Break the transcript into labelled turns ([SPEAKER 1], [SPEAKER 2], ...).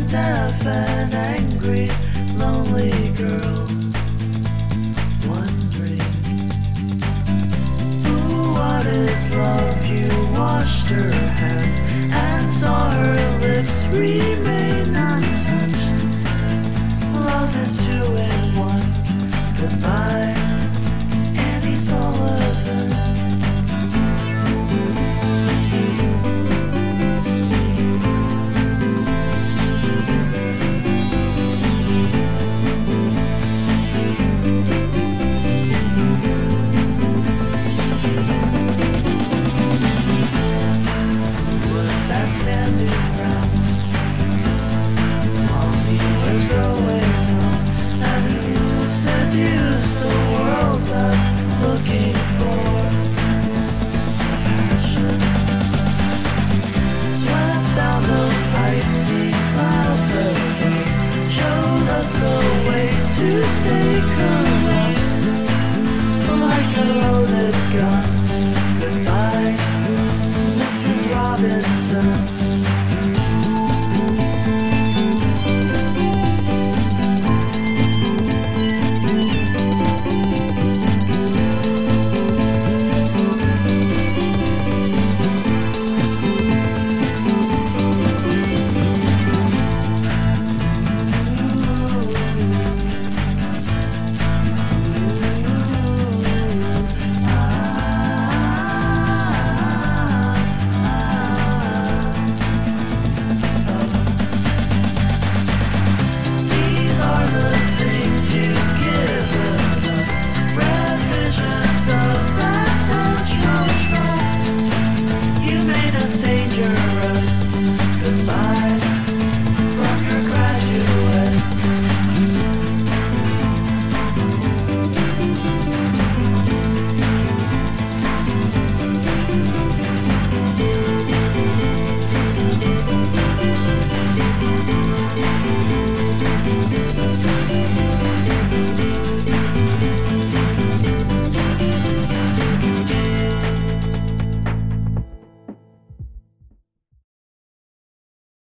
[SPEAKER 1] deaf and angry, lonely girl, wondering, ooh, what is love? You washed her hands and saw her lips remain untouched. Love is 2 in 1. Goodbye, Annie Sullivan. Standing around while he was growing up, and who seduced a world that's looking for passion. Swept down those sightseeing clouds away, showed us the way to stay corrupt, like a loaded gun. Goodbye, Mrs. Robinson. Dangerous. Goodbye from your graduate.